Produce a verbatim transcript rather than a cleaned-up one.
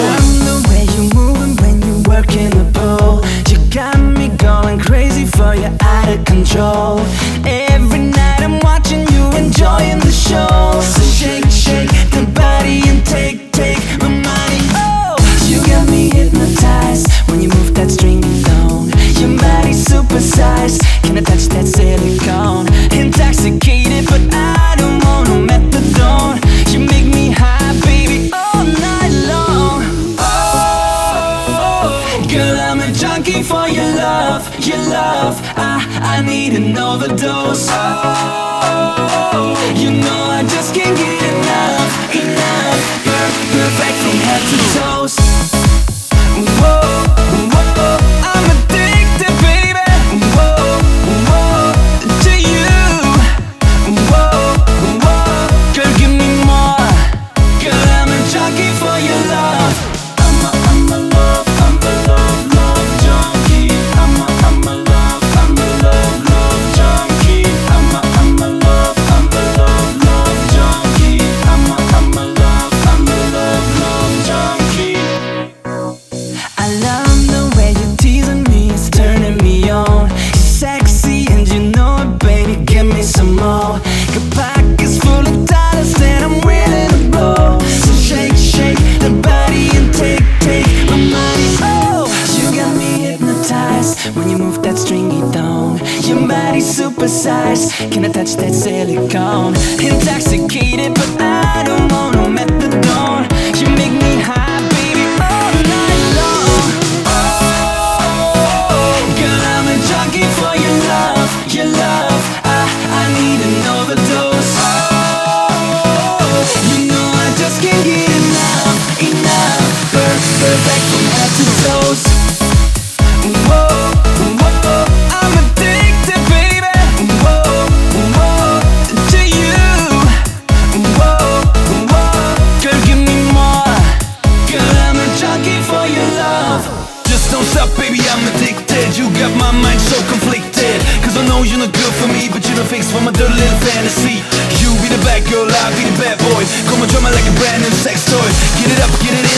love the way you moving when you work in the pool. You got me going crazy for you, out of control. Every night I'm watching you, enjoying the show. So shake, shake the body and take, take my money. Oh, you got me hypnotized when you move that stringy tone. Your body's supersized, can I touch that silicone? Intoxicated, but I don't want no methadone. You make me high, baby, all night long. Oh, girl, I'm a junkie for your love, your love. I, I need an overdose. Oh, you know I just can't get enough, enough. You're perfect from head to toes. Whoa, whoa, I'm addicted, baby. Whoa, whoa, to you. Whoa, whoa, girl, give me more. Girl, I'm a junkie for your love. I'm a, I'm a love, I'm a love, love junkie. I'm a, I'm a love, I'm a love, love junkie. I'm a, I'm a love, I'm a love, love junkie. I'm a, I'm a love, I'm a love, love junkie. I love the way you're teasing me, it's turning me on. You're sexy and you know it, baby, give me some more. Your pockets full of dollars that I'm willing to blow. So shake, shake the body and take, take my money. Oh, you got me hypnotized when you move that stringy tone. Your body's supersized, can I touch that silicone? Intoxicated, but I don't want no methadone. You make me high, baby, all night long. Oh, girl, I'm a junkie for your love, your love. I, I need an overdose. Oh, you know I just can't get enough, enough. Per- perfect from head to toes. Whoa, whoa, I'm addicted, baby. Whoa, whoa, to you. Whoa, whoa, girl, give me more. Girl, I'm a junkie for your love. Just don't stop, baby, I'm addicted. You got my mind so conflicted. Cause I know you're not good for me, but you're the fix for my dirty little fantasy. You be the bad girl, I'll be the bad boy. Come and drop me like a brand new sex toy. Get it up, get it in.